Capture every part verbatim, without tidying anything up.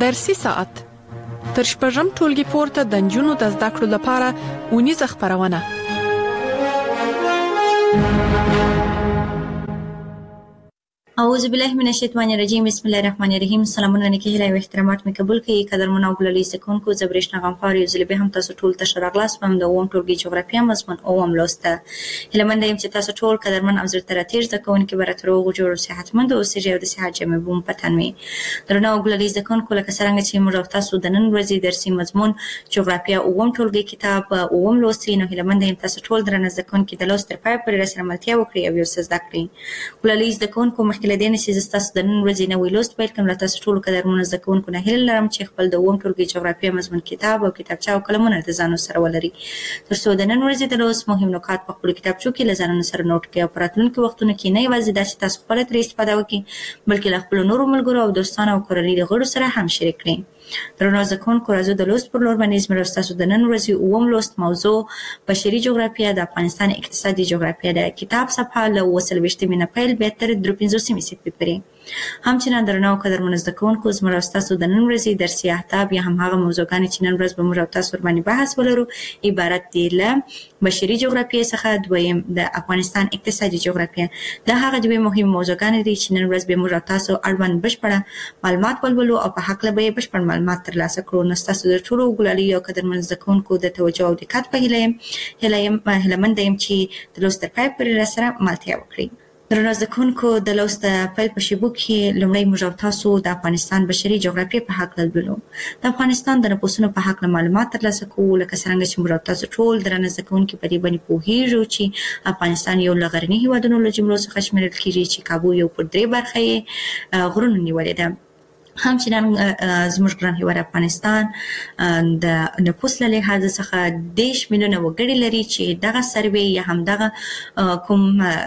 ارسي ساعت تر شپږم ټولګي پورته د نجونو د زده کړو لپاره اونیزه خپرونه. اعوذ بالله من الشیطان الرجیم. بسم الله الرحمن الرحیم. سلامونه نیکی هیله او احترامات می قبول کړئ. قدرمن او ګلالي سکونکو زبرښت غمخوار یو ځل به هم تاسو ټول ته شراغلاس پم د اوم ټولګي جغرافیه مضمون اوم لوسته. هیله مند یم چې تاسو ټول قدرمن او زړه ترتیر زکونکو برات روغ جوړ او صحتمند او سجه او د صحت جمع بوم پتن می. درنو ګلالي سکونکو لکه څنګه چې موږ تاسو د نن ورځې درسي مضمون جغرافیه اوم ټولګي کتاب اوم لوستي نو هیله مند یم تاسو ټول درنه زکونکو د لوست تر پای پورې سره ملتیا وکړي او یو څه زده کړئ. ګلالي سکونکو مخکې لدې نه چې تاسو د نن ورځې نوې لوست پیل کوم. تاسو ټول قدرمن زده کوونکو نه هیله لرم چې خپل د اووم ټولګي جغرافیه مضمون کتاب او کتابچه او قلمونه د ځانو سره ولري ترڅو د نن ورځې د لوست مهم نکات په خپل کتابچو کې له ځانونو سره نوٹ کړئ او په راتلونکي وختونو کې نه یوازې دا چې تاسو خپل ترې استفاده وکړئ بلکې له خپلو نورو ملګرو او دوستانو او کورنۍ د غړو سره هم شریک کړئ. درنو زده کوونکو راځو د لوست پر لور باندې زموږ تاسو د نن ورځې اووم لوست موضوع بشري جغرافیه د افغانستان اقتصادي جغرافیه د کتاب صفحه له اووه څلوېښتمې نه پیل بیا تر درې پنځوسمې صفحې پورې. همچنان درنو قدرمن زده کوونکو زموږ تاسو د نن ورځې درسي اهداف یا هم هغه موضوعګانې چې نن ورځ به موږ تاسو ور باندې بحث ولرو عبارت دي له بشري جغرافیه څخه دویم د افغانستان اقتصادي جغرافیه. دا هغه دوه مهم موضوعګانې دي چې نن ورځ به موږ تاسو اړوند بشپړه معلومات ولولو او په حق له به بشپړ معلومات ترلاسه کړو. نو تاسو د ټولو ګلالي او قدرمن زده کوونکو د توجه او دقت په هیله یم هیله یم هیله مند یم چې د لوست تر پای پورې راسره ملتیا وکړئ. درنو زده کوونکو د لوست پیل په شیبو کې لومړی موږ تاسو د افغانستان بشري جغرافیه په حق لولو. د افغانستان د نفوسونو په حق معلومات ترلاسه کوو لکه څنګه چې موږ تاسو ټول درنه زده کوونکو په دې باندې پوهیږو چې افغانستان یو لغرنی هیوادونو له جملو څخه شمیرل کیږي چې کابو یو پر درې برخه غرونو نیولې ده. همچنان زموږ ګران هیواد افغانستان د نفوس له لحاظ څخه دېرش میلیونه وګړي لري چې دغه سروې یا هم دغه کوم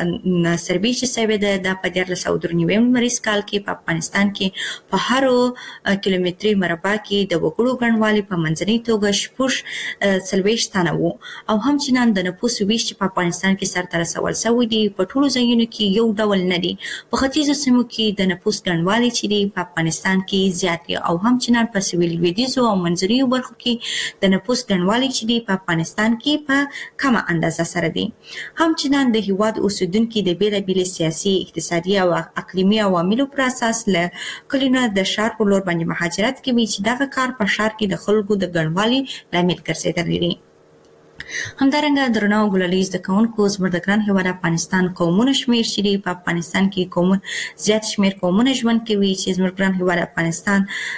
سروې چې سوې ده د په دیارلس سوه درې نوي لمریز کال کې په افغانستان کې په هرو کیلومتري مربع کې د وګړو ګڼوالی په منځنۍ توګه شپږ څلوېښت تنه وو او همچنان د نفوس ویش چې په افغانستان کې سرته رسول شوی دی په ټولو ځایونو کې یو ډول نه دی. په ختیځو سیمو کې د نفوس ګڼوالی چې دی په افغانستان کې زیات او همچنان په سویل لویدیځو او منځنیو برخو کې د نفوس ګڼوالی چې دی په افغانستان کې په کمه اندازه سره دی. همچنان د هیواد اوسیدونکي د بیلابیلو سیاسي اقتصادي او اقلیمي عواملو پر اساس له کلونه د ښار په لور باندې مهاجرت کوي چې دغه کار په ښار کې د خلکو د ګڼوالي لامل ګرځېدلی دی. همدارنګه درنو ګلالي زده کوونکو زموږ د ګران هیواد افغانستان قومونو شمېر چې دی په افغانستان کې قومونه زیات شمېر قومونه ژوند کوي چې زموږ ګران هیواد افغانستان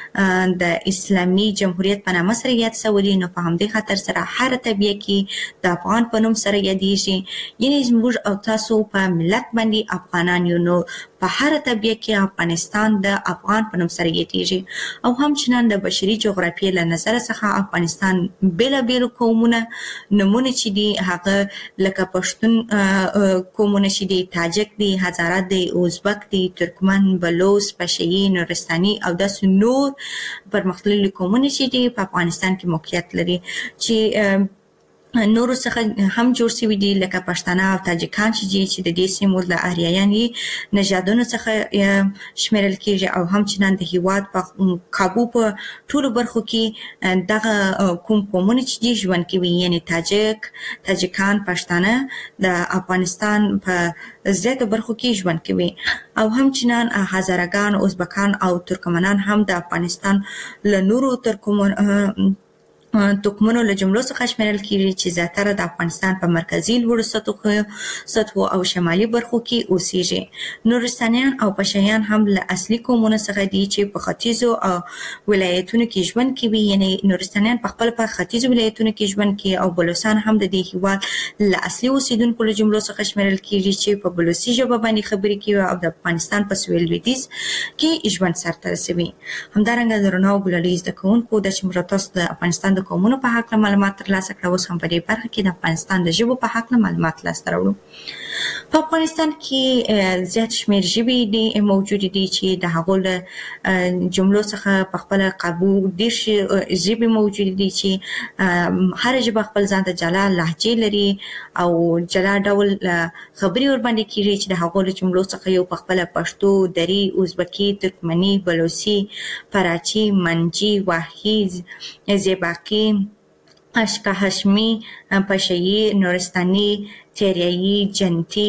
د اسلامي جمهوریت په نامه سره یاد شوی دی. نو په همدې خاطر سره هر طبیعه کې د افغان په نوم سره یادیږي یعنی زموږ او تاسو په ملت باندې افغانان یو نو په هر طبیعه کې افغانستان د افغان په نوم سره یادیږي او همچنان د بشري جغرافیې له نظر څخه افغانستان بیلابیل قومونه نمونه چې دی هغه لکه پښتون قومونه چې دی تاجک دی هزاره دی ازبک دی ترکمن بلوچ پشهیي نورستاني او داسې نور پرمختللي قومونه چې دی په افغانستان کې موقعیت لري چې نورو څخه هم جوړ شوي دي لکه پښتانه او تاجکان چې دي چې د دې سیمو له آریایاني نژادونو څخه شمیرل کیږي او همچنان د هیواد په کابو په ټولو برخو کې دغه کوم قومونه چې دي ژوند کوي یعنی تاجک تاجکان پښتانه د افغانستان په زیاتو برخو کې ژوند کوي او همچنان هزارهګان ازبکان او ترکمنان هم د افغانستان له نورو ترکمن توکمونو له جملو څخه شمیرل کیږي چې زیاتره د افغانستان په مرکزي لوړو سطحو سطحو او شمالي برخو کې اوسېږي. نورستانیان او پشهیان هم له اصلي قومونو څخه دي چې په ختیځو او ولایتونو کې ژوند کوي یعنی نورستانیان په خپل په ختیځو ولایتونو کې ژوند کوي او بلوچستان هم د دې هیواد له اصلي اوسیدونکو له جملو څخه شمیرل کیږي چې په بلوچي ژبه باندې خبرې کوي او د افغانستان په سویل لویدیځ کې ژوند سرته رسوي. همدارنګه درنو ګلالي زده کوونکو د چې موږ تاسو د افغانستان د قومونو په حق معلومات ترلاسه کړو اوس هم په دې برخه کې د افغانستان د ژبو په حق معلومات ترلاسه کړو. په افغانستان کې زیات شمېر ژبې دي موجود دي چې د هغو له جملو څخه په خپل قابو ډېر ژبې موجود دي چې هر ژبه خپل ځان ته جلا لهجې لري او جلا ډول خبرې ورباندې کېږي چې د هغو له جملو څخه یو په خپله پښتو، دري، ازبکي، ترکمني، بلوچي، فارچي، منجي، واحي، زیباقي، اشکا هشمی، پشه‌ای، نورستاني، تیریایي، جنتي،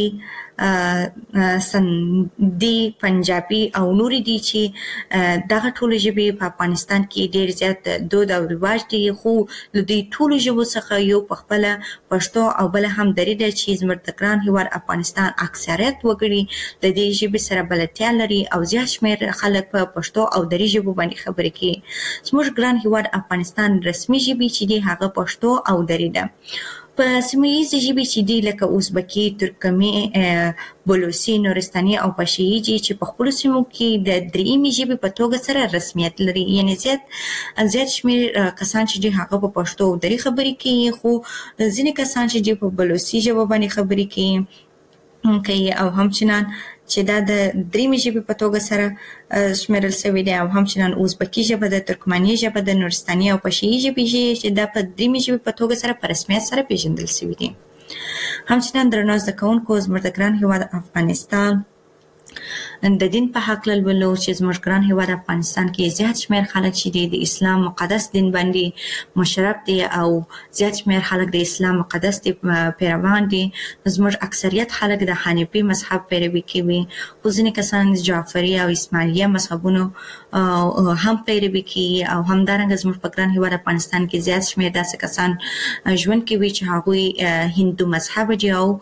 سندي، پنجابي او نورې دي چې دغه ټولې ژبې په افغانستان کې ډېر زیات دود او رواج دي، خو له دې ټولو ژبو څخه یو په خپله پښتو او بله هم دري ده چې زموږ د ګران هېواد افغانستان اکثریت وګړي د دې ژبې سره بلدتیا لري او زیات شمېر خلک په پښتو او دري ژبو باندې خبرې کوي. زموږ ګران هېواد افغانستان رسمي ژبې چې دي هغه پښتو او دري ده. په سیمه ییزې ژبې چې دي لکه ازبکي، ترکمي، بلوچي، نورستاني او پشه‌ای دي چې په خپلو سیمو کې د درېیمې ژبې په توګه سره رسمیت لري، یعنې زیات زیات شمېر کسان چې دي هغه په پښتو او دري خبرې کوي، خو ځینې کسان چې دي په بلوچي ژبه باندې خبرې کوي کوي او همچنان چې دا د درېیمې ژبې په توګه سره شمېرل شوې دي او همچنان ازبکي ژبه ده، ترکمني ژبه ده، نورستاني او پشه‌ای ژبې چې دا په درېیمې ژبې په توګه سره په رسمیت سره پېژندل شوي دي. همچنان درنو زده کوونکو، زموږ د ګران هېواد افغانستان د دین په هکله لولو چې زموږ ګران هېواد افغانستان کې زیات شمېر خلک چې دي د اسلام مقدس دین باندې مشرف دي او زیات شمېر خلک د اسلام مقدس دي پیروان دي. زموږ اکثریت خلک د حنیفي مذهب پیروي کوي، خو ځینې کسان جعفري او اسماعیلیه مذهبونو هم پیروي کوي او همدارنګه زموږ په ګران هېواد افغانستان کې زیات شمېر داسې کسان ژوند کوي چې هغوی هندو مذهب دي او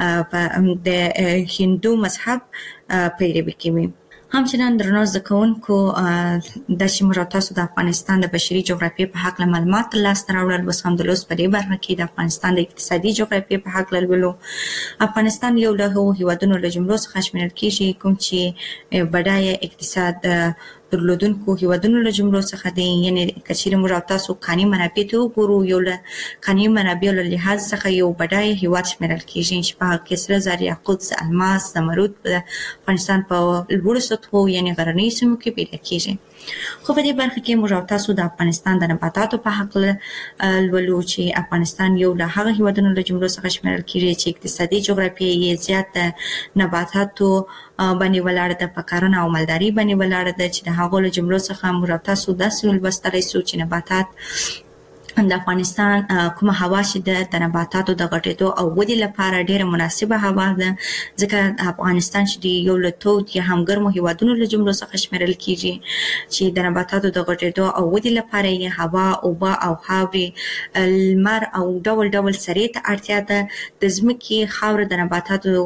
د هندو مذهب پیروي کوي. همچنان درنو زده کوونکو، دا چې موږ تاسو د افغانستان د بشري جغرافیې په هکله معلومات ترلاسه راوړل، اوس هم د لوست په دې برخه کې د افغانستان د اقتصادي جغرافیې په هکله لولو. افغانستان یو له هغو هېوادونو له جملو څخه شمېرل کېږي کوم چې بډایه اقتصاد درلودونکو هېوادونو له جملو څخه دی، یعنې که چېرې موږ او تاسو کاني منابع ته وګورو، یو له کاني منابعو له لحاظ څخه یو بډایه هېواد شمېرل کېږي چې په هغه کې سره زر، یاقوت، الماس، زمرد د افغانستان په لوړو سطحو یعنې غرنیو سیمو کې پیدا کېږي. خو په دې برخه کې موږ او تاسو د افغانستان د نباتاتو په هکله لولو چې افغانستان یو له هغه هېوادونو له جملو څخه شمېرل کېږي چې اقتصادي جغرافیه یې زیات د نباتاتو باندې ولاړه ده، په کرنه او مالداري باندې ولاړه ده چې د هغو له جملو څخه موږ او تاسو داسې ولوستلی سو چې نباتات د افغانستان کومه هوا چې ده د نباتاتو د غټېدو او ودې لپاره ډېره مناسبه هوا ده، ځکه افغانستان چې دی یو له تود یا هم ګرمو هېوادونو له جملو څخه شمېرل کېږي چې د نباتاتو د غټېدو او ودې لپاره یې هوا، اوبه او خاورې، لمر او ډول ډول سرې ته اړتیا ده. د ځمکې خاوره د نباتاتو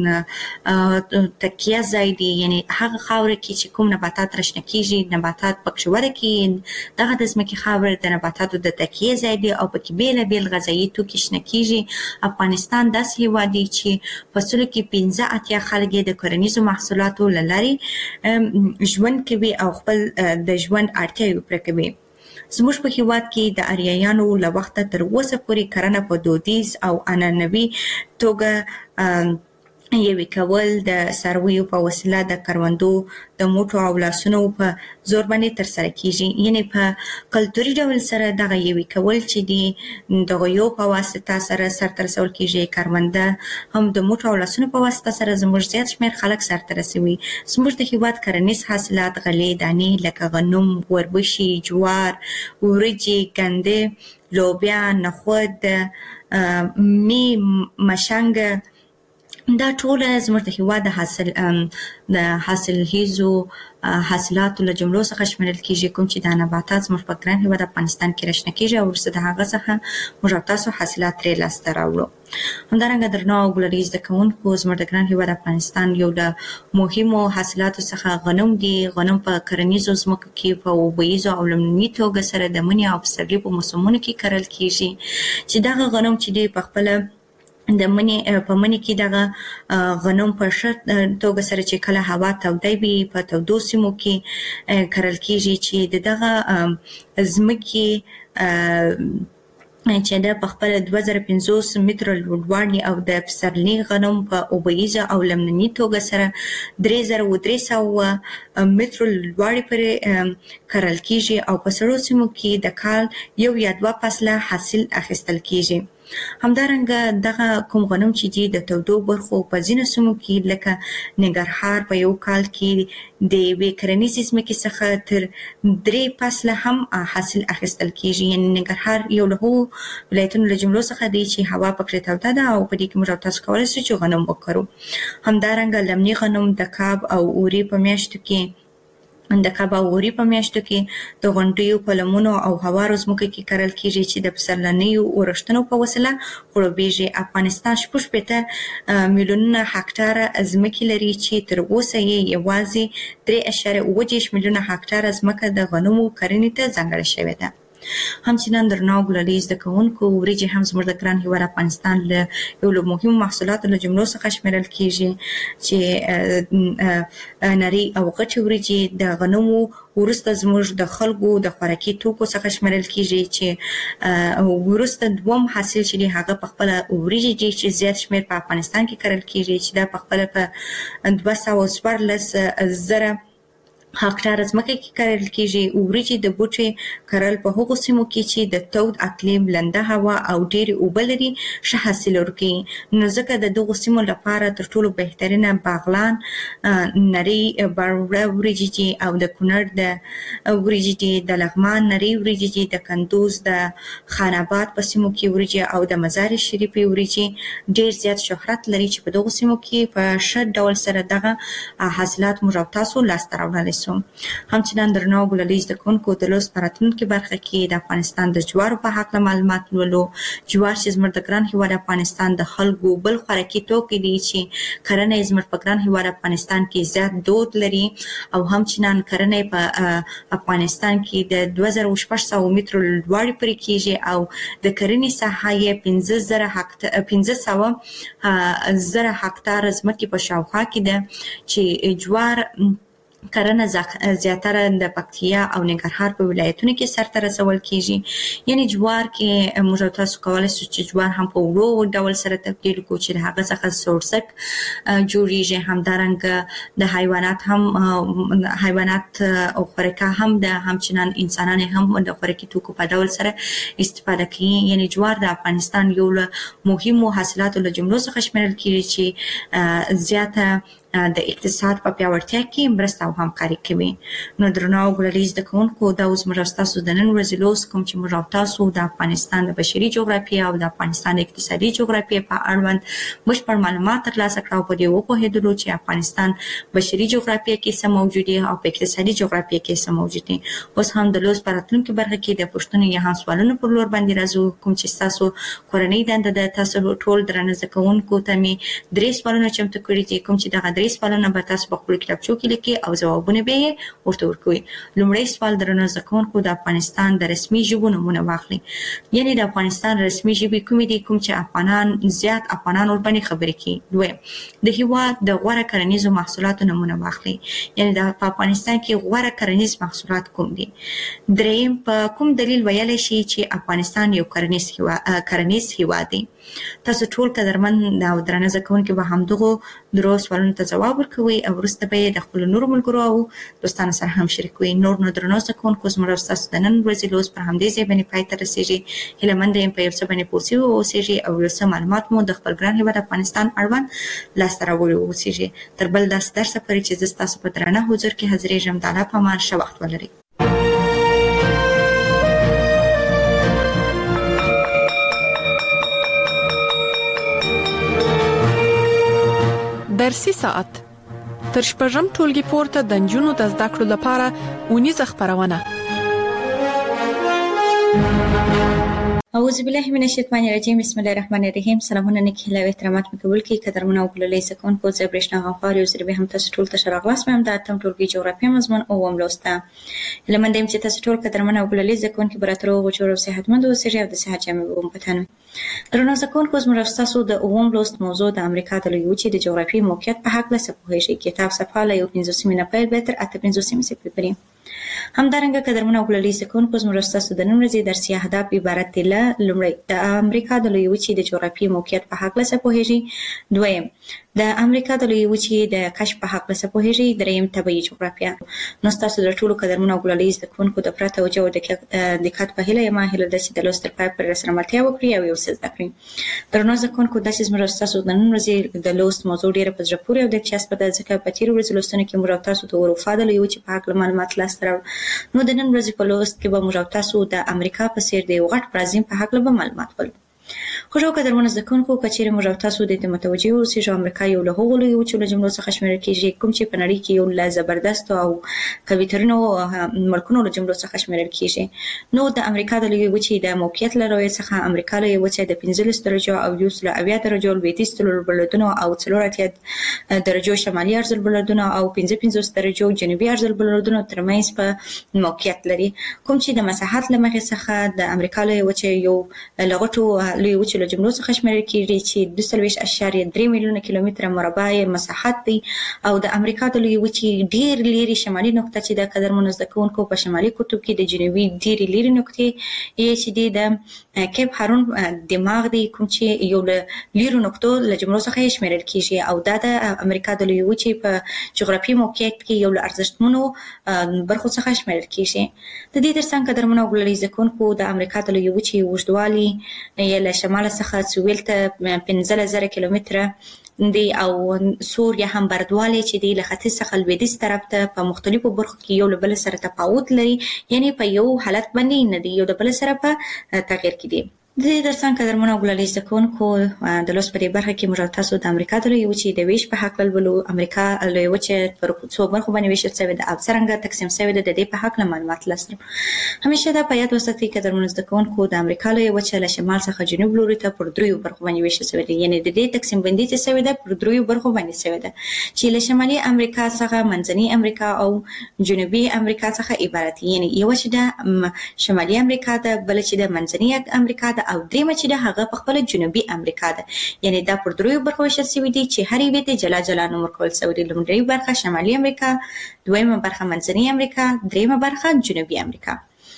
تکیه ځای دی، یعنې هغه خاوره کې چې کوم نباتات راشنه کېږي، نباتات پکې وده کېږي، دغه د ځمکې خاوره د نباتاتو د تکیې ځای دی او پکې بېلابېل غذایي توکي شنه کېږي. افغانستان داسې هېواد دی چې په سلو کې پنځه اتیا خلک یې د کرنیزو محصولاتو له لارې ژوند کوي او خپل د ژوند اړتیاوې پوره کوي. زموږ په هېواد کې د اریایانو له وخته تر اوسه پورې کرنه په دودیز او عنعنوي توګه یوې کول د څارویو په وسیله د کروندو د موټو او لاسونو په زور باندې ترسره کېږي، یعنې په کلتوري ډول سره دغه یوې کول چې دي د غویو په واسطه سره سرته رسول کېږي، کرونده هم د موټو او لاسونو په واسطه سره زموږ زیات شمېر خلک سرته رسوي. زموږ د هېواد کرنیز حاصلات غلې، دانې لکه غنم، وربشي، جوار، وریجې، ګندې، لوبیا، نخود، مي، مشنګ، دا ټوله زموږ د هېواد د حاصل د حاصلخیزو حاصلاتو له جملو څخه شمېرل کېږي، کوم چې دا نباتات زموږ په ګران هېواد افغانستان کې راشنه کېږي او وروسته د هغه څخه موږ او تاسو حاصلات ترې لاسته راوړو. همدارنګه درنو او ګلري زده کوونکو، زموږ د ګران هېواد افغانستان یو له مهمو حاصلاتو څخه غنم دي. غنم په کرنیزو ځمکو کې په اوبهیزو او لمني توګه سره د مني او پسرلي په موسمونو کې کرل کېږي چې دغه غنم چې دی په خپله د مني په مني کې دغه غنم په ښه توګه سره چې کله هوا توده وي په تودو سیمو کې کرل کېږي چې د دغه ځمکې چې د خپل دوه زره پنځوس متره لوړوالی او د پسرلي غنم په اوبهیزه او لمنني توګه سره درې زره و درې سوه متره لوړوالی پورې کرل کیږي او په سړو سیمو کې د کال یو یا دوه فصله حاصل اخیستل کیږي. همدارنګه دغه کوم غنم چې دي د تودو برخو په ځینو سیمو کې لکه ننګرهار په یو کال کې د یوې کرنیزې ځمکې څخه تر درې فصله هم حاصل اخیستل کیږي. یعنې ننګرهار یو له هغو ولایتونو له جملو څخه دی چې هوا پکې توده ده او په دې کې موږ او تاسو کولی شو چې غنم وکرو. همدارنګه لمني غنم د کاب او اوري په میاشتو کې د کاب او اوري په میاشتو کې د غونډیو په لمنو او هوارو ځمکو کې کرل کیږي چې د پسرلنیو اورښتونو په وسیله خړوبیږي. افغانستان شپږ شپېته میلیونه هکټاره ځمکې لري چې تر اوسه یې یوازې درې اعشاریه اووه دېرش میلیونه هکټاره ځمکه د غنمو کرنې ته ځانګړې شوې ده. همچنان درنو ګلالي زده کوونکو، وریجې هم زموږ د ګران هېواد افغانستان له یو له مهمو محصولاتو له جملو څخه شمیرل کیږي چې نري او غټې وریجې د غنمو وروسته زموږ د خلکو د خوراکي توکو څخه شمیرل کیږي چې وروسته دوم حاصل چې دی هغه په خپله وریجې دي چې زیات شمیر په افغانستان کې کرل کیږي چې دا په خپله په دوه سوه څوارلس زره هکټاره ځمکه کې کرل کیږي. وریجې د بوټي کرل په هغو سیمو کې چې د تود اقلیم، لنده هوا او ډېرې اوبه لري ښه حاصل ورکوي. نو ځکه د دغو سیمو لپاره تر ټولو بهترینه باغلان نري باروړه وریجې دي او د کونړ د وریجې دي، د لغمان نري وریجې دي، د کندوز د خان آباد په سیمو کې وریجې او د مزار شریفې وریجې ډېر زیات شهرت لري چې په دغو سیمو کې په ښه ډول سره دغه حاصلات موږ او تاسو لاسته راوړلی. همچنان درنو ګلالي زده کوونکو، د لوست په راتلونکي برخه کې د افغانستان د جوارو په هکله معلومات لولو. جوار چې زموږ د ګران هېواد افغانستان د خلکو بل خوراکي توکی دی چې کرنه یې زموږ په ګران هېواد افغانستان کې زیات دود لري او همچنان کرنه په افغانستان کې د دوه زره شپږ سوه مترو لوړوالی پورې کیږي او د کرنې ساحه یې پنځه زره پنځه سوه زره هکټاره ځمکې په شاوخوا کې ده چې جوار کرنه زیاتره د پکتیا او ننګرهار په ولایتونو کې سرته رسول کیږي. یعنی جوار کې موږ تاسو کولی شو چې جوار هم په ورو ډول سره تبدیل کړو چې د هغه څخه سورسک جوړیږي. همدارنګه د حیوانات هم حیوانات او خوراکه هم د همچنان انسانان هم د خوراکي توکو په ډول سره استفاده کوي. یعنی جوار د افغانستان یو له مهمو حاصلاتو له جملو څخه شمیرل کیږي چې زیاته د اقتصاد په پیاوړتیا کې مرسته او همکاري کوي. نو درنو ګلالي زده کوونکو، دا اوس موږ ستاسو د نن ورځې لوست کوم چې موږ تاسو د افغانستان د بشري جغرافیې او د افغانستان د اقتصادي جغرافیې په اړوند بشپړ معلومات ترلاسه کړو. په دې وپوهېدلو چې افغانستان بشري جغرافیې کې څه موجود دي او په اقتصادي جغرافیې کې څه موجود دي. اوس هم د لوست په راتلونکي برخه کې د پوښتنو یا هم سوالونو پر لور باندې راځو. کوم چې ستاسو کورنۍ دنده ده، تاسو ټول درنه زده کوونکو ته مې درې سوالونه چمتو کړي دي، کوم چې دغه درې سوالونه به تاسو په خپلو کتابچو کې لیکئ او ځوابونه به یې ورته ورکوئ. لومړی سوال درنو زده کوونکو، د افغانستان د رسمي ژبو نومونه واخلئ. یعنې د افغانستان رسمي ژبې کومې دي کوم چې افغانان زیات افغانان ورباندې خبرې کوي. دویم، د هېواد د غوره کرنیزو محصولاتو نومونه واخلئ. یعنې د په افغانستان کې غوره کرنیز محصولات کوم دي. دریم، په کوم دلیل ویلی شي چې افغانستان یو کرنیز هېواد کرنیز هېواد دی. تاسو ټول قدرمن او درنه زده کوونکي به همدغو درو سوالونو ته ځواب ورکوئ او وروسته به یې د خپلو نورو ملګرو او دوستانو سره هم شریکوئ. نور نو درنو زده کوونکو، زموږ او ستاسو د نن ورځې لوست پر همدې ځای باندې پای ته رسېږي. هیله منده یم په یو څه باندې پوه سوي واوسېږئ او یو څه معلومات مو د خپل ګران هېواد افغانستان اړوند لاسته راوړي واوسېږي. تر بل داسې درسه پورې چې زه ستاسو په درانه حضور کې حاضرېږم، د الله په امان، ښه وخت ولرئ. درسي ساعت تر شپږم ټولګي پورته د نجونو د زده کړو لپاره اونیزه خپرونه. اعوذ بالله من الشیطان الرجیم، بسم الله الرحمن الرحیم. سلامونه نیک هیله او احترامات مې قبول کړئ. قدرمنو او ګلالي زده کوونکو، زه برېښنا غفار یو ځل بیا هم تاسو ټول ته ښه راغلاست وایم. د اتم ټولګي جغرافیه مضمون اووم لوست ته. هیله منده یم چې تاسو ټول قدرمن او ګلالي زده کوونکي به راته روغ جوړ او صحتمند اوسئ او د صحت جامې به مو په تن وي. درنو زده کوونکو، زموږ ستاسو د اووم لوست موضوع د امریکا د لویې وچې د جغرافیې موقعیت په هکله څه پوهیږئ. کتاب صفحه له یو پنځوسمې نه پیل به تر اته پنځوسمې صفحې پورې. همدارنګه قدرمن او ګلالي سکون کوز مرستاسو د نن ورځې درسي اهداف عبارت دي له لومړی د امریکا د لوی وچې د جغرافیایي موقعیت په هکله څه پوهیږي، دویم د امریکا د لوی وچې د کشف په هکله څه پوهیږي، دریم طبیعي جغرافیه. نو تاسو د ټولو قدرمن او ګلالي سکونکو د پرته او جو د دقت په هیله یم هیله ده چې د لوست تر پای پورې راسره ملتیا وکړي او یو څه زده کړي. درنو سکونکو داسې مرستاسو د نن ورځې د لوست موضوع ډیره په زړه پورې او دلچسپه ده ځکه په تېرو ورځو لوستونو کې موږ تاسو ته اروپا د لوی وچې په هکله معلومات لاسته راوړل. نو د نن ورځې په لوست کې به موږ تاسو د امریکا په څیر د یو غټ برازیل په هکله به معلومات ولرو. خوشو قدرمن زده کوونکو که چیرې موږ تاسو د دې متوجه اوسئ چې امریکا یو له هغو لویو وچو له جملو څخه شمیرل کیږي کوم چې په نړۍ کې یو له زبردست او قوي ترینو ملکونو له جملو څخه شمیرل کیږي. نو د امریکا د لویې وچې د موقعیت له رویې څخه امریکا لویې وچه د پنځلس درجو او یو سل اویا درجو لویدیځ البلدونو او څلور اتیا درجو شمالي عرض البلدونو او پنځه پنځوس درجو جنوبي عرض البلدونو ترمنځ په موقعیت لري، کوم چې د مساحت له مخې څخه د امریکا لویې وچې یو له غټو لویې وچې له جملو څخه شمیرل کیږي چې دوه څلوېښت اعشاریه درې میلیونه کیلومتره مربع مساحت دی او د امریکا د لویې وچې ډیر لیري شمالي نقطه چې د قدرمنو زده کوونکو په شمالي قطب کې د جنوبي ډیرې لیري نقطې یې چې دی د کیپ هارون دماغ دی کوم چې یو له لیرو نقطو له جملو څخه یې شمیرل کیږي او دا د امریکا د لویې وچې په جغرافیایي موقعیت کې یو له ارزښتمنو برخو څخه شمیرل کیږي. د دې ترڅنګ قدرمنو ګلالي زده کوونکو د امریکا د لویې وچې اوږدوالی یې له شمال څخه څویل ته پنځلس زره کیلومتره دی او سور یا هم بردوالی چې دی له ختیځ څخه لویدیځ طرف ته په مختلفو برخو کې یو له بل سره تفاوت لري، یعنی په یو حالت باندې نه دی، یو د بل سره په تغیر کې دی. د دې ترڅنګ قدرمنو ګلالي زده کوونکو د لوست په دې برخه کې موږ تاسو د امریکا د لویې وچې د ویش په هکله لولو. امریکا لویې وچه پر څو برخو باندې ویشل شوې ده او څرنګه تقسیم شوې ده د دې په هکله معلومات لاسته راوړو. همیشه دا په یاد وساتئ قدرمنو زده کوونکو د امریکا لویې وچه له شمال څخه جنوب لوري ته پر دریو برخو باندې ویشل شوې ده، یعنی د دې تقسیم بندي چې شوې ده پر دریو برخو باندې شوې ده چې له شمالي امریکا څخه منځنۍ امریکا او جنوبي امریکا څخه عبارت، یعنی یو چې د شمالي امریکا ده، بل چې د منځنۍ امریکا ده او دریم چې د هغه په خپل جنوبي امریکا ده. یعنی دا پر دریو برخو ویشل شوي دي چې هر یوې ته جلا جلا نوم ورکړل شوی دی. لومړۍ برخه شمالي امریکا، دویمه برخه منځنۍ امریکا، دریمه برخه جنوبي امریکا.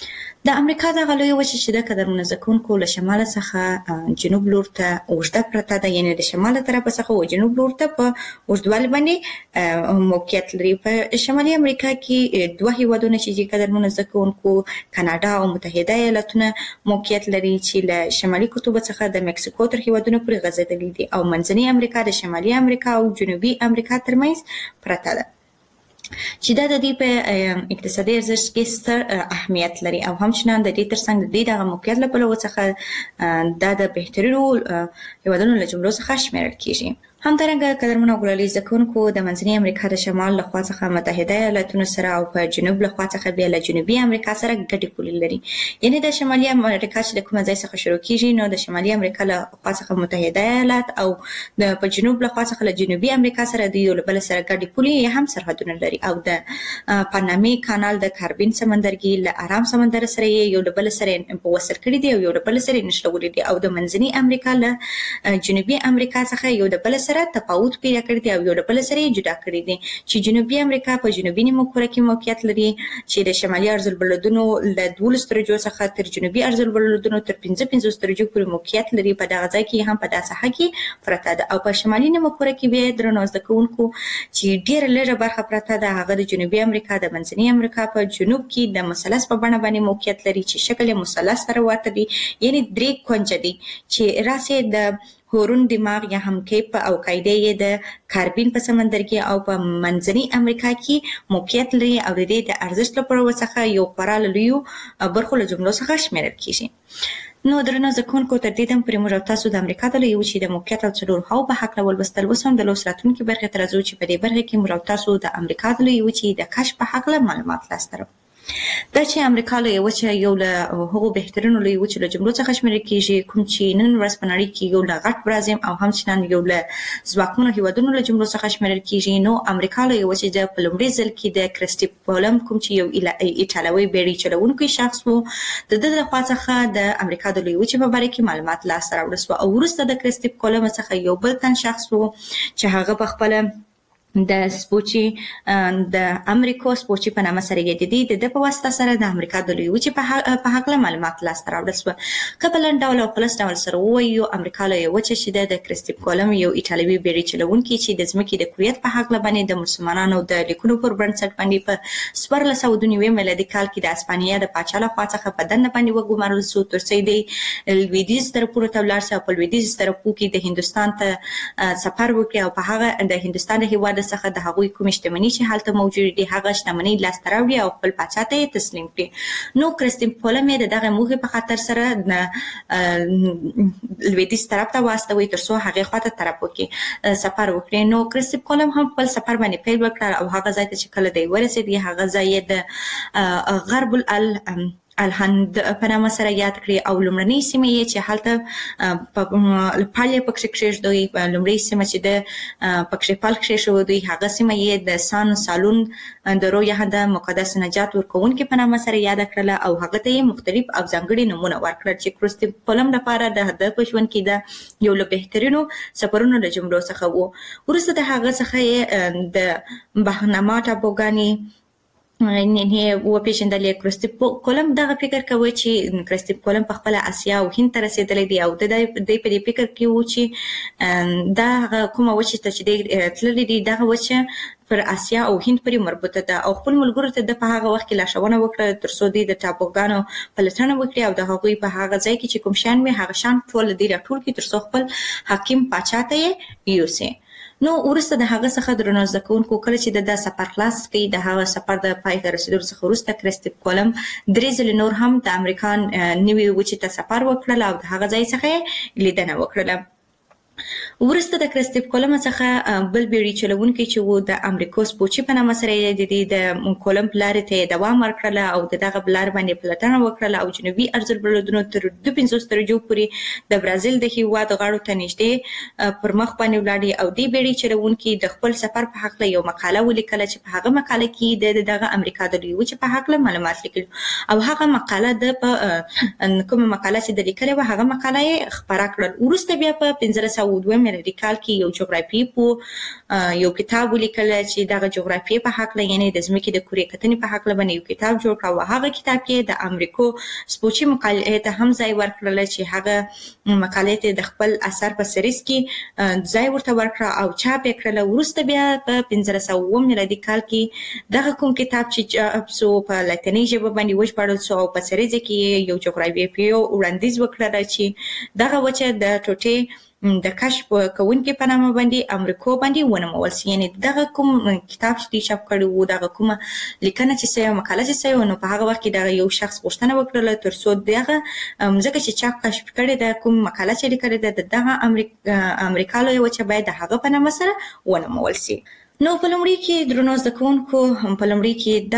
د امریکا دغه لویه وچه چې د قدرمنو زده کوونکو له شماله څخه جنوب لور ته اوږده پرته ده، یعنې د شماله طرفه څخه و جنوب لور ته په اوږدوالي باندې موقعیت لري. په شمالي امریکا کې دوه هیوادونه چې قدرمنو زده کوونکو کاناډا او متحده ایالتونه موقعیت لري چې له شمالي قطب څخه د مکسیکو تر هیوادونو پورې غځېدلي دي او منځنۍ امریکا د شمالي امریکا او جنوبي امریکا ترمنځ پرته ده چې دا د دې په اقتصادي ارزښت کې ستر اهمیت لري او همچنان د دې ترڅنګ د دې دغه موقعیت له پلوه څخه دا د بهترینو هیوادونو له جملو څخه شمیرل کیږي. همدارنګه قدرمنو ګلالي زده کوونکو د منځنۍ امریکا د شمال له خوا څخه متحده ایالتونو سره او په جنوب له خوا څخه بیا له جنوبي امریکا سره ګډې پولې لري. یعنې د شمالي امریکا چې د کومه ځای څخه شروع کیږي نو د شمالي امریکا له خوا څخه متحده ایالات او د په جنوب له خوا څخه له جنوبي امریکا سره د یو له بل سره ګډې پولې هم سرحدونه لري او د پانامي کانال د کاربین سمندرګي له ارام سمندر سره یو له بل سره په وصل کړي دي او یو له بل سره نښلولي دي او د منځنۍ امریکا له جنوبي امریکا څخه یو له بل سره تفاوت پیدا کړی دی او یو له بل سره جدا کړی دي چې جنوبي امریکا په جنوبي نیمه کره کې موقعیت لري چې د شمالي عرض البلدونو له دولس درجو څخه تر جنوبي عرض البلدونو تر پنځه پنځوس درجو پورې موقعیت لري. په دغه ځای کې هم په داسې ساحه کې پرته ده او په شمالي نیمه کره کې بیا درنو زده کوونکو چې ډیره لږه برخه پرته ده هغه د جنوبي امریکا د منځنۍ امریکا په جنوب کې د مثلث په بڼه باندې موقعیت لري چې شکل یې مثلث سره ورته دی، یعنی درې کونجه دي چې راسه د هورون دماغ یا هم کیپ او قاعده یې د کاربین په سمندرګي او په منځنۍ امریکا کې موقعیت لري او د دې د ارزښت لپاره څخه یو خورا لویو برخو له جملو څخه شمیرل کیږي. نو درنو زده کوونکو تر دې دم پورې موږ تاسو د امریکا د لویې وچې د موقعیت او څلور هاو په هکله ولوستل. اوس هم د لوست راتلونکي برخې ته راځو چې په دې برخه کې موږ تاسو د امریکا د لویې وچې د کشف په هکله معلومات لاسته راوړو. دا چې امریکا لویه وچه یو له هغو بهترینو لویو وچو له جملو څخه شمیرل کیږي کوم چې نن ورځ په نړۍ کې یو له غټ برازیل او همچنان یو له ځواکمنو هیوادونو له جملو څخه شمیرل کیږي. نو امریکا لویه وچه د په لومړي ځل کې د کریسټوف کولمب کوم چې یو ایټالوي بیړۍ چلوونکی شخص و د ده له خوا څخه د امریکا د لویې وچې په باره کې معلومات لاسته راوړل سوه او وروسته د کریسټوف کولمب څخه یو بل تن شخص و چې هغه په خپله د سپوچي د امریکا سپوچي په نامه سره یادېدي. د د په واسطه سره د امریکا د لوی وچې په هکله معلومات لاسته راوړل شو. که په لنډ ډول او خلاص ډول سره ووایو، امریکا لویه وچه چې ده د کریستوف کولمب یو ایټالوي بیړۍ چلوونکی چې د ځمکې د کرویت په هکله باندې د مسلمانانو د لیکونو پر بنسټ باندې په څوارلس سوه دوه نوي میلادي کال کې د اسپانیا د پاچا لخوا څخه په دنده باندې وګمارل شو تر څو د لویدیځ طرفونو ته ولاړ شي او په لویدیځ طرفو کې د هندوستان ته سفر وکړي او په هغه د هندوستان د هېواد څخه د هغوی کوم شتمني چې هلته موجود دي هغه شتمني لاسته راوړي او خپل پاچا ته یې تسلیم کړي. نو کریستوف کولمب یې د دغه موخې په خاطر سره لویدیځ طرف ته واستوي تر څو هغې خواته طرف وکړي سفر وکړي. نو کریستوف کولمب هم خپل سفر باندې پیل وکړ او هغه ځای ته چې کله دی ورسېد هغه ځای یې د غرب ال الهند په نامه سره یاد کړي او لومړنۍ سیمه یې چې هلته پالې پکښې کښېږدوي، لومړۍ سیمه چې د پکښې پال کښېښودوي هغه سیمه یې د سان سالون د رویه د مقدس نجات ورکوونکي په نامه سره یاد کړله او هغه ته یې مختلف او ځانګړي نومونه ورکړل چې کریستوف کولمب لپاره د ده په ژوند کې د یو له بهترینو سفرونو له جملو څخه و. وروسته د هغه څخه یې د بهنما ټاپوګانې نه وپېژندلې. کریستوف کولمب دغه فکر کوي چې کریستوف کولمب په خپله اسیا او هند ته رسېدلی دی او د دوی په دې فکر کې و چې دا هغه کومه وچه ته چې دی تللی دی دغه وچه پر اسیا او هند پورې مربوطه ده او خپل ملګرو ته د په هغه وخت کې لارښوونه وکړه تر څو دوی د ټاپوګانو پلټنه وکړي او د هغوی په هغه ځای کې چې کوم شیان وي هغه شیان ټول دوی راټول کړي تر څو خپل حاکم پاچا ته یې یوسي. نو وروسته د هغه څخه درنو زده کوونکو کله چې د دا سفر خلاص کړي د هغه سفر د پای ته رسېدلو څخه وروسته کریستوف کولمب درې ځلې نور هم د امریکا نوې وچې ته سفر وکړل او د هغه ځای څخه یې لیدنه وکړله. وروسته د کریستوف کولمب څخه بل بیړۍ چلوونکی چې و د امریکا سپوچي په نامه سره یې د کولمب لارې ته یې دوام ورکړله او د دغه لارې باندې پلټنه وکړله او جنوبي ارض البلدونو تر دوه پنځوس درجو پورې د برازیل د هېواد غاړو ته نږدې پر مخ باندې ولاړې او دې بیړۍ چلوونکي د خپل سفر په هکله یو مقاله ولیکله چې په هغه مقاله کې د دغه امریکا د لویې وچې په هکله معلومات لیکلي او هغه مقاله د په کومه مقاله چې د لیکلې وه هغه مقاله یې خپره کړل. وروسته بیا په پنځلس سوه دوه میلادي کال کې یو جغرافیې په یو کتاب ولیکل چې دغه جغرافیې په هکله یعنې د ځمکې د کورې کتنې په هکله باندې یو کتاب جوړ کړ او هغه کتاب کې د امریکا سپوچي مقالې ته هم ځای ورکړل چې هغه مقالې ته د خپل اثر په سریز کې ځای ورته ورکړه او چاپ یې کړله. وروسته بیا په پنځلس سوه اووه میلادي کال کې دغه کوم کتاب چې چاپ سو په لاتیني ژبه باندې وژباړل سو او په سریز کې یو جغرافیې وړاندیز وکړل چې دغه وچه د ټوټې د کشف کوونکي په نامه باندې امریکا باندې ونومول شي. یعنې دغه کوم کتاب چې دوی چاپ کړی و دغه کومه لیکنه چې سوی مقاله چې سوی نو په هغه وخت کې دغه یو شخص غوښتنه وکړله تر څو دغه ځکه چې چاپ کشف کړې ده کوم مقاله چې لیکلې ده د دغه امریکا لویه وچه باید د هغه په نامه سره ونومول شي. نو په لومړي کې درنو زده کوونکو په لومړي کې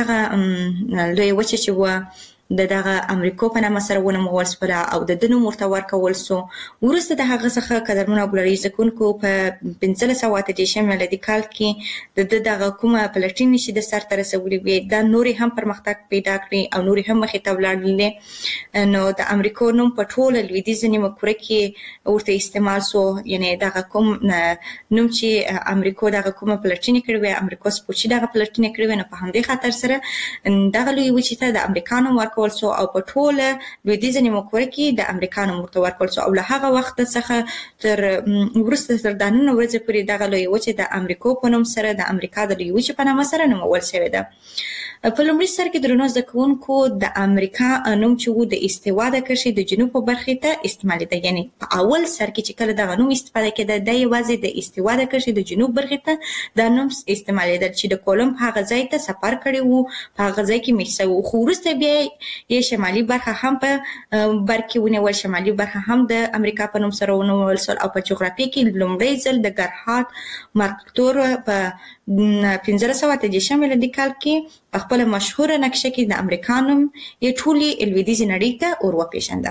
دغه لویه وچه چې وه د دغه امریکا په نامه سره ونومول شوله او د ده نوم ورته ورکول سو. وروسته د هغه څخه قدرمنو او ګلالي زده کوونکو په پنځلس سوه اته دېرشم میلادي کال کې د ده دغه کومه پلټنې چې د سرته رسولې وې دا نورې هم پرمختګ پیدا کړي او نورې هم مخې ته ولاړلې. نو د امریکا نوم په ټوله لویدیځه نیمه کره کې ورته استعمال سو. یعنې دغه کوم نوم چې امریکا دغه کومه پلټنې کړې وې امریکا سپوچي دغه پلټنې کړې وې نو په همدې خاطر سره دغه لویې وچې ته د امریکا نوم ورکول سو او په ټوله لویدیځه نیمه کره کې د امریکا نوم ورته ورکول سو او له هغه وخت څخه تر وروسته تر دا نن ورځې پورې دغه لویه وچه د امریکا په نوم سره د امریکا د لویې وچې په نامه سره نومول شوې ده. په لومړي سر کې درنو زده کوونکو د امریکا نوم چې و د استوا د کرښې د جنوب په برخې ته استعمالېده. یعنې په اول سر کې چې کله دغه نوم استفاده کېده دا یوازې د استوا د کرښې د جنوب برخې ته دا نوم استعمالېدل چې د کولمب هغه ځای ته سفر کړی و په هغه ځای کې میشته و. خو وروسته بیا یې شمالي برخه هم په بر کې ونیول شمالي برخه هم د امریکا په نوم سره ونومول شول او په جغرافیې کې لومړی ځل د ګرهارد مارکتور په پنځلس سوه اته دېرشم میلادي کال کې په خپله مشهوره نقشه کې د امریکا نوم یې ټولې لویدیځې نړۍ ته ور وپېژنده.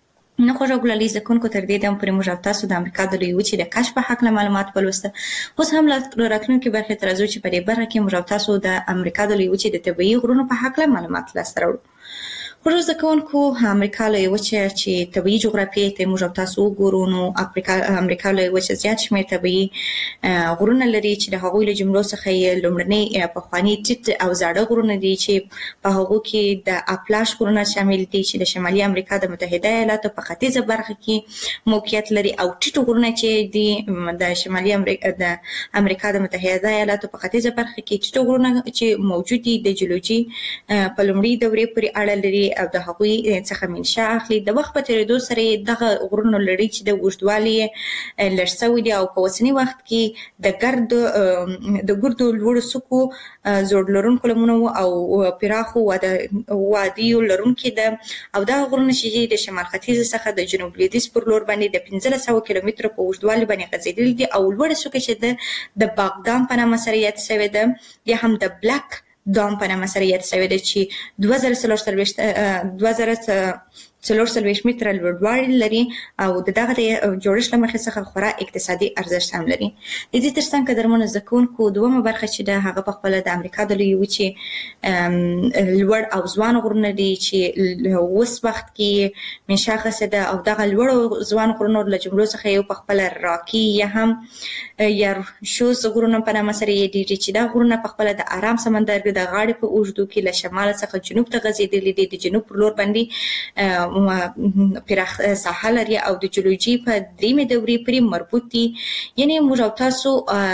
نو خوږو ګلالي زده کوونکو تر دې دمه پورې موږ او تاسو د امریکا د لویې وچې د کشف په هکله معلومات ولوسته. اوس هم له راتلونکې برخې ته راځو چې په دې برخه کې موږ او تاسو د امریکا د لویې وچې د طبیعي غرونو په هکله معلومات لاسته راوړو. پر زده کوونکو امریکا لویه وچه چې طبیعي جغرافیې ته موږ تاسو وګورو نو افریقا امریکا لویه وچه زیات شمېر طبیعي غرونه لري چې د هغوی له جملو څخه یې لومړني پخواني ټیټ او زاړه غرونه دي چې په هغو کې د اپلاش غرونه شامل دي چې د شمالي امریکا د متحده ایالاتو په ختیځه برخه کې موقعیت لري او ټیټ غرونه چې دي د شمالي امریکا د امریکا د متحده ایالاتو په ختیځه برخه کې ټیټ غرونه چې موجود دي د جیولوژي په لومړي دورې پورې اړه لري او د هغوی څخه منشأ اخلي. د وخت په تېرېدو سره دغه غرونو لړۍ چې د اوږدوالي لږ شوی دي او په اوسني وخت کې د ګرد د ګردو لوړو څوکو زور لرونکو لمنو او پراخو وادیو لرونکي ده او دغه غرونه چې د شمال ختیځ څخه د جنوب لویدیځ پر لور باندې د پنځلس سوه کیلومتره په اوږدوالي باندې غځېدلي دي او لوړه څوکه چې د د باغدام په نامه سره یاد شوې ده یا هم د بلاک دام په نامه سره یاد شوې ده چې دوه زره څلور څلوېښت دوه زره څلور څلوېښت متره لوړوالی لري او د دغه د جوړښت له مخې څخه خورا اقتصادي ارزښت هم لري. د دې ترڅنګ قدرمنو زده کوونکو دومره برخه چې د هغه په خپله د امریکا د لویې وچې لوړ او ځوان غرونه دي چې اوس وخت کې منشا اخیستې ده او دغه لوړو ځوان غرونو له جملو څخه یو په خپله راکي یا هم یارشوز غرونه په نامه سره یادېږي چې دا غرونه په خپله د ارام سمندر د غاړې په اوږدو کې له شمال څخه جنوب ته غځېدلي دي، د جنوب پر لور باندې پراخ ساحه لري او د جیولوژي په دریمې دورې پورې مربوط دي. یعنې موږ او تاسو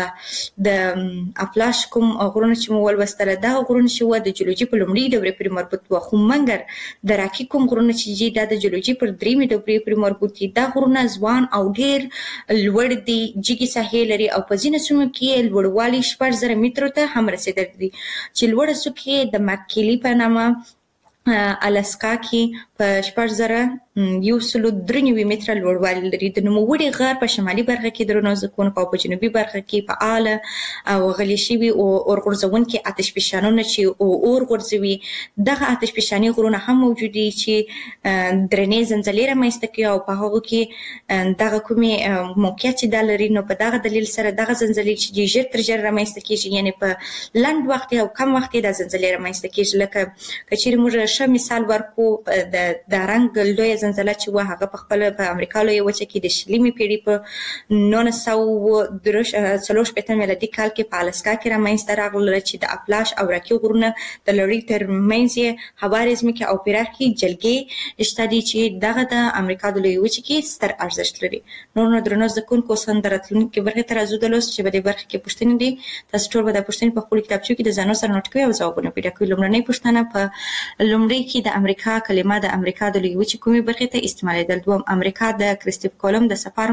د اپلاش کوم غرونه چې مو ولوستله دغه غرونه چې وه د جیولوژي په لومړۍ دورې پورې مربوط وه، خو مګر د راکي کوم غرونه چې دي دا د جیولوژي پر دریمې دورې پورې مربوط دي. دا غرونه ځوان او ډېر لوړ دي، جګې ساحې لري او په ځینو سیمو کې لوړوالی شپږ زره مترو ته هم رسېدلی دي چې لوړه څوکې د مککیلي په نامه الاسکا کې په شپږ زره یو سلو درې نوي متره لوړوالی لري. د نوموړي غر په شمالي برخه کې درنو زده کوونکو او په جنوبي برخه کې فعاله او غلي شوي اور غورځونکي اتشفشانونه چې اور غورځوي. دغه اتشفشاني غرونه هم موجود دي چې درنې زلزلې رامنځته کوي او په هغو کې دغه کومې موقعیت چې دا لري نو په دغه دلیل سره دغه زلزلې چې دي ژر تر ژره رامنځته کېږي، یعنې په لنډ وخت او کم وخت دا زلزلې رامنځته کېږي. لکه که چیرې موږ ښه مثال ورکو د رنګ لویه زلزله چې وه هغه په خپله په امریکا لویه وچه کې د شلمې پیړۍ په نولس سوه څلور شپېته میلادي کال کې په الاسکا کې رامنځته راغله چې د اپلاش او راکي غرونه د لړۍ ترمنځ یې هوارې ځمکې او پراخې جلګې شته دي چې دغه د امریکا د لویې وچې کې ستر ارزښت لري. نور نو درنو زده کوونکو اوس هم د راتلونکې برخې ته راځو د لوست چې په دې برخه کې پوښتنې دي. تاسو ټول به دا پوښتنې په خپلو کتابچو کې د ځانونو سره نوټ کوئ او ځوابونه پیدا کوئ. لومړنۍ پوښتنه په لومړۍ کې د امریکا کلمه د امریکا د لویې وچې کومې برخې ته استعمالېدل؟ دوم، امریکا د کریسټوف کولمب د سفر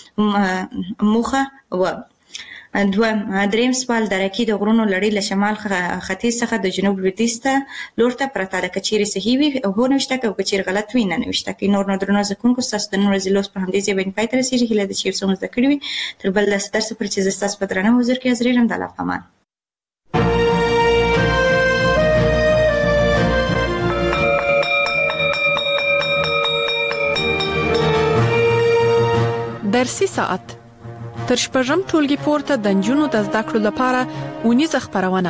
موخه و. دویم، دریم سوال، د راکي د غرونو لړۍ له شمال ختیځ څخه د جنوب لویدیځ ته لور ته پرته ده، که چیرې صحیح وي هو نوشته کړئ او که چیرې غلط وي نه نوشته کړئ. نور نو درنو زده کوونکو ستاسو د نن ورځې لوست په همدې ځای باندې پای ته رسېږي. هیله ده چې یو څه مو زده کړي وي. تر بل داسې درسه پورې چې زه ستاسو په درنه حضور کې حاضرېږم، د الله په امان. درسي ساعت تر شپږم ټولګي پورته د نجونو د زده کړو لپاره اونیزه خپرونه.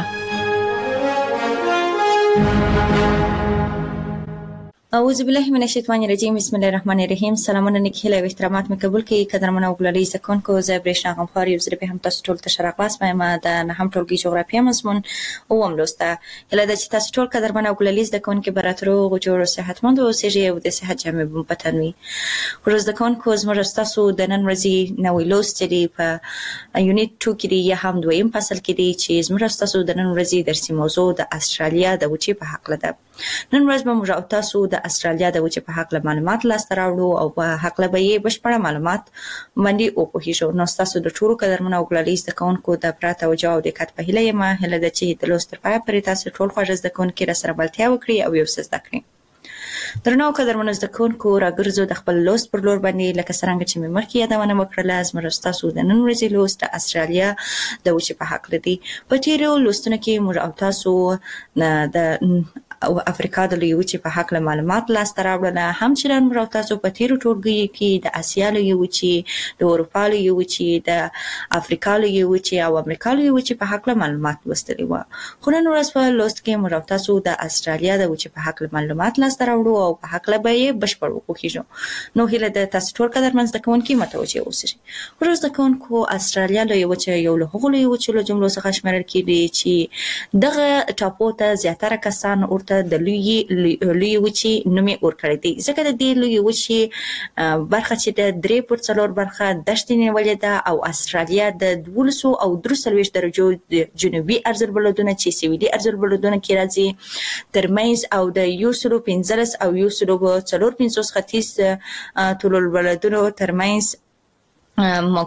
اعوذ بالله من الشیطان الرجیم، بسم الله الرحمن الرحیم. سلامونه نیک هیله او احترامات مې قبول کړئ. قدرمنو او ګلالي زده کوونکو، زه برېښنا غمخوار یو ځل بیا هم تاسو ټول ته ښه راغلاست وایم. د نهم ټولګي جغرافیه مضمون اووم لوست ته. هیله ده چې تاسو ټول قدرمن او ګلالي زده کوونکي به راته روغ جوړ او صحتمند اوسېږئ او د صحت جامې به مو په تن وي. ورو زده کوونکو، زموږ ستاسو د نن ورځې نوی لوست چې دی په یونټ ټو کې دی یا هم دویم فصل کې دی چې زموږ ستاسو د نن ورځې درسي موضوع د استرالیا د وچې په هکله ده. نن ورځ به موږ او تاسو د استرالیا د وچې په هکله معلومات لاسته راوړو او په هکله به یې بشپړه معلومات باندې وپوهېږو. نو ستاسو د ټولو قدرمنو او ګلالي زده کوونکو د پوره توجه او دقت په هیله یم. هیله ده چې د لوست تر پایه پورې تاسو ټول خوږ زده کوونکي راسره بلدتیا وکړي او یو څه زده کړئ. درنو قدرمنو زده کوونکو، راګرځو د خپل لوست پر لور باندې. لکه څرنګه چې مې مخکې یادونه وکړله، زموږ ستاسو د نن ورځې لوست د استرالیا د وچې په هکله دی. په تېرو لوستونو کې موږ او تاسو د او افریقا د لویې وچې په هکله معلومات لاسته راوړل. همچنان موږ تاسو په تیرو ټولګیو کې د اسیا لویې وچې، د اروپا لویې وچې، د افریقا لویې وچې او امریکا لویې وچې په هکله معلومات لوستلي وو. خو نن ورځ په لوست کې موږ تاسو د استرالیا د وچې په هکله معلومات لاسته راوړو او په هکله به یې بشپړ وکوخیږو. نو هیله ده تاسو ټول قدرمن زده کوونکي متوجه اوسئ. ورځ زده کوونکو استرالیا لویې وچې یو له هغو لویې وچو له جملو څخه شمیرل کېږي چې دغه ټاپو ته زیاتره کسان ورته د لویې لویې وچې نوم یې ورکړی دی، ځکه د دې لویې وچې برخه چې د درې پر څلور برخه دښتې نیولې ده او استرالیا د دولسو او درې څلوېښت درجو د جنوبي ارزالبلدونه چې سویلي ارزالبلدونه کې راځي ترمنځ او د یو سلو پنځلس او یو سلو څلور پنځوس ختیځ طول البلدونو ترمنځ